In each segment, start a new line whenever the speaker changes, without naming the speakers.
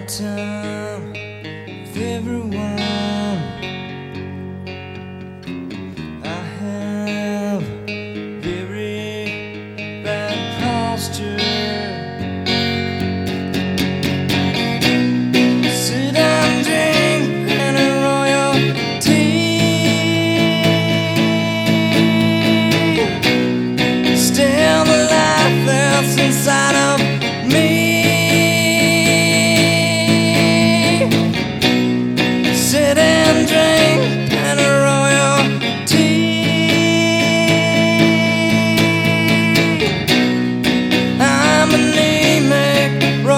time with everyone. I have very bad posture. Sit and drink and a royal tea. Still the life that's inside of me. Sit and drink and a royal tea. I'm anemic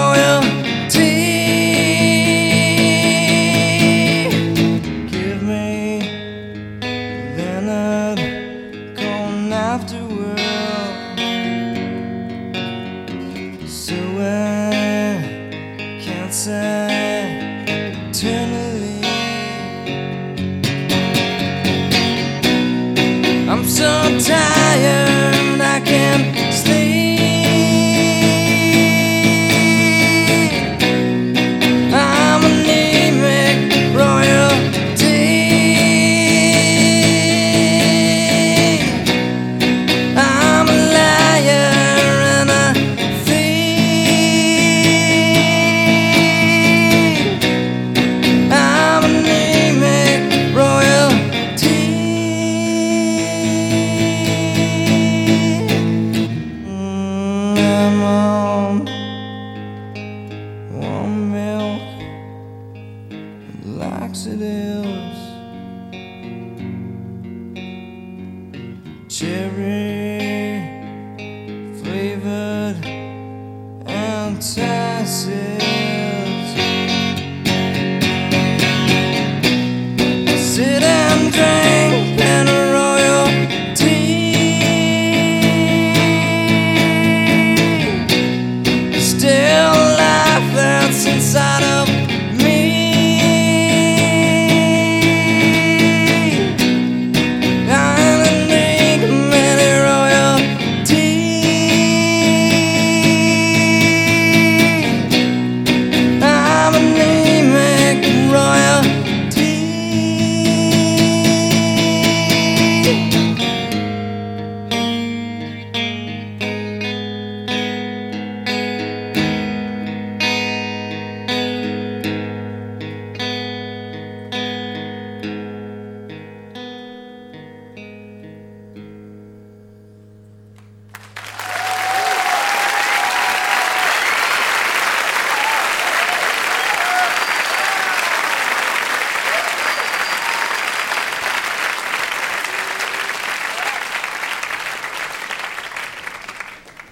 royalty. Give me Leonard Cohen afterworld, so I can't say eternally. I'm so tired I can't sleep. I'm anemic royalty. I'm a liar and a thief. I'm anemic royalty. I'm on warm milk and laxatives, cherry flavored antacids. Sit and drink and a royal tea. Still life that's inside of me. I'm anemic royalty. I'm anemic royalty.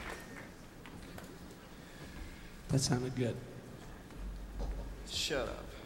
That sounded good.
Shut up.